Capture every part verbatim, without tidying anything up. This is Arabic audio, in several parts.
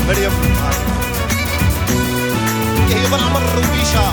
مريم هي بالعمر وبيشا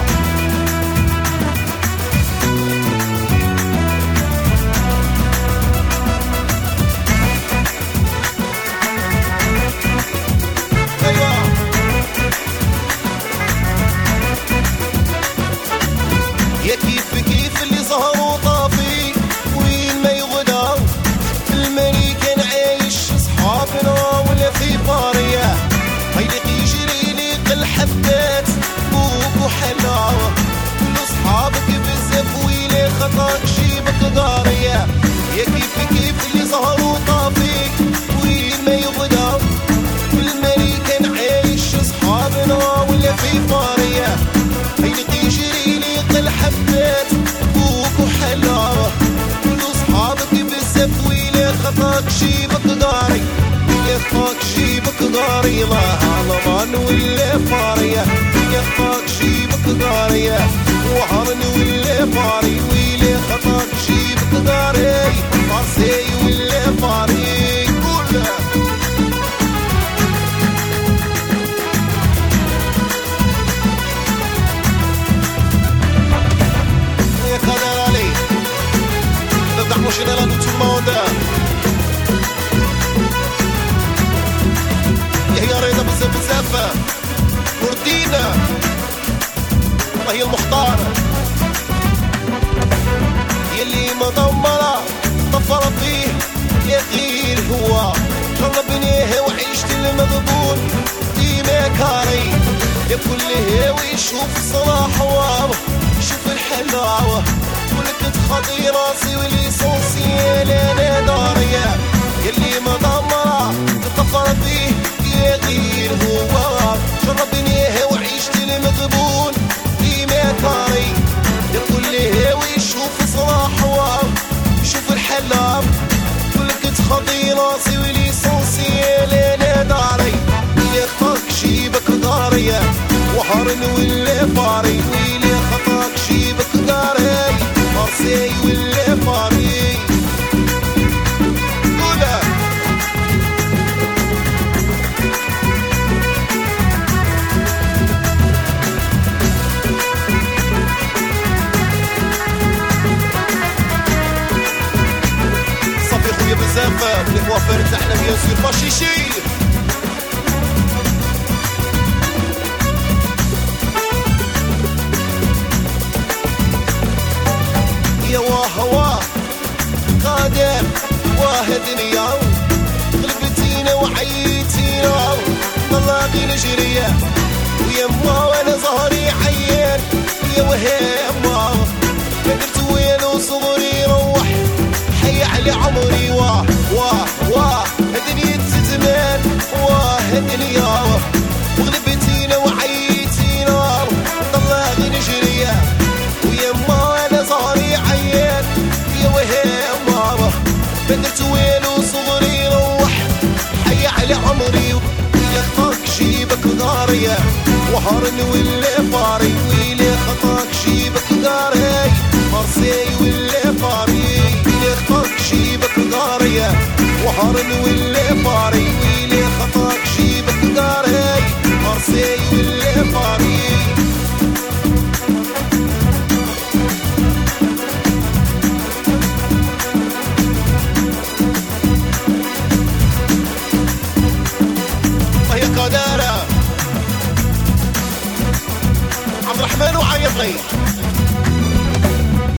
يا كيف كيف اللي ظهر وطافي وين ما يغدى في المريكان عايش صحابنا ولا في بارية هيلق يجري ليق الحبات بوك وحلاوة كل صحابك بزاف ويلي خطاك جيبك دارية يا كيف كيف اللي ظهر وطافي وين ما يغدى في المريكان عايش صحابنا ولا في بارية هيلق يجري ليق الحبات بوك وحلاوة كل صحابك بزاف ويلي خطاك جيبك داري ويلي خطاك جيبك داري الله علمان ولا فارية ويلي خطاك جيبك داري وهرن ولا فاري ويلي خطاك جيبك داري فارسي ولا فاري كلها مش انا لا tout le monde هي رياضة بزاف بزاف وردينا والله هي المختار يلي مدمرة طفر فيه يا غير هو جربنيه وعيشت المذبون ديما كاري يا كله ويشوف صلاح وامه يشوف الحلاوة ولك تخطي راسي وليسونسيال انا دارية يلي مدمرة تطفر فيه يا غير هو جربنيه وعيشت المذبون ديما كاري يا كله ويشوف صلاح وامه يشوف الحلاوة ولك تخطي راسي وليسونسيال انا داري يا خطاك جيبك دارية وهرن ولا فاري ويلي خطاك جيبك داري مرسي ولا فاري قولها صافي خويا بزاف لي كوافير تاعنا بيان سور باشيشي يا واه قادر واه دنيا غلبتينا وعيتينا والله غير نجريا ويا ما وانا ظهري عيان يا وهيما ما درت وينو صغري روح حي على عمري واه واه واه دنيا تتمان واه دنيا وغلبتينا وعيتينا والله غير نجريا ويا ما وانا ظهري عيان يا وهيم ماما بدرت ويلو صغري روح حي على عمري ويلي خطاك جيبك دارية وهرن ولا فاري ويلي خطاك جيبك داري مرسي ولا فاري ويلي خطاك جيبك دارية وهرن ولا فاري ويلي خطاك جيبك داري مرسي ولا فاري عبد الرحمن وعيطي